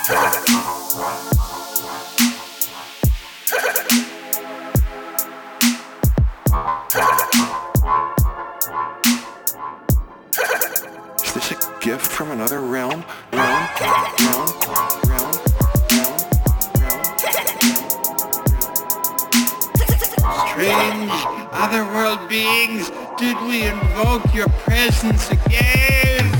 Is this a gift from another realm? Realm? Realm? Realm? Strange otherworld beings, did we invoke your presence again?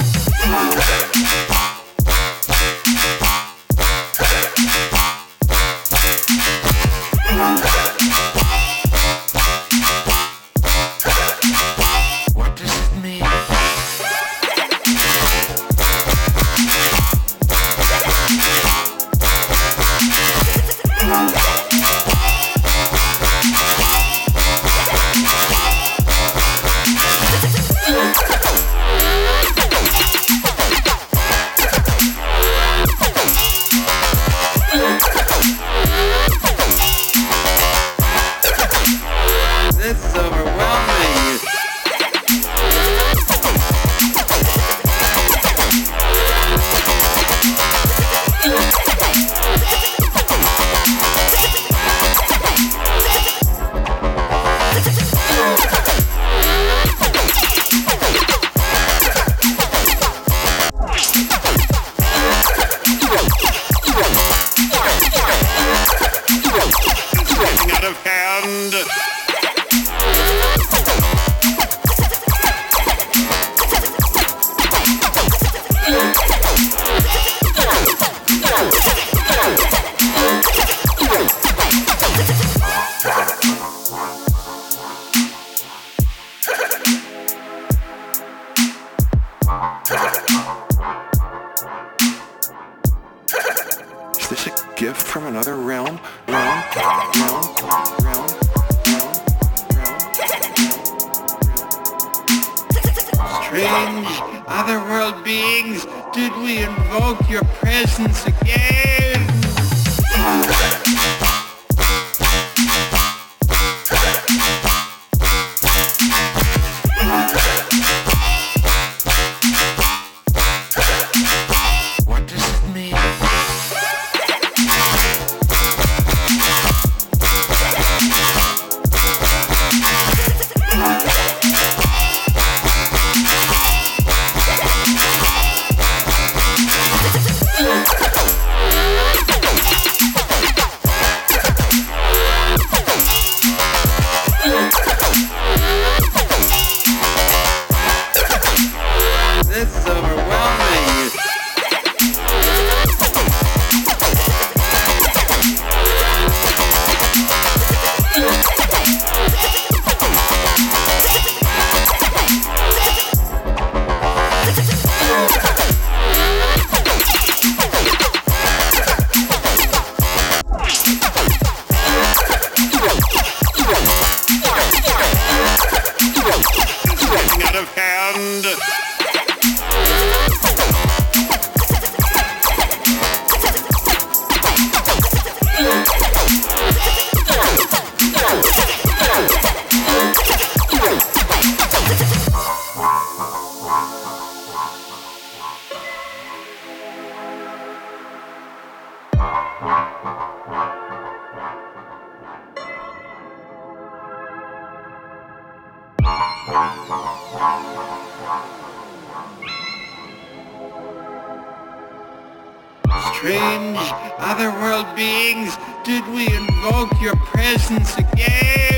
What does it mean? This is overwhelming. It's getting out of hand. Is this a gift from another realm? Realm? Realm? Realm? Strange otherworld beings, did we invoke your presence again? What does it mean? This is overwhelming. It's getting out of hand. Strange otherworld beings, did we invoke your presence again?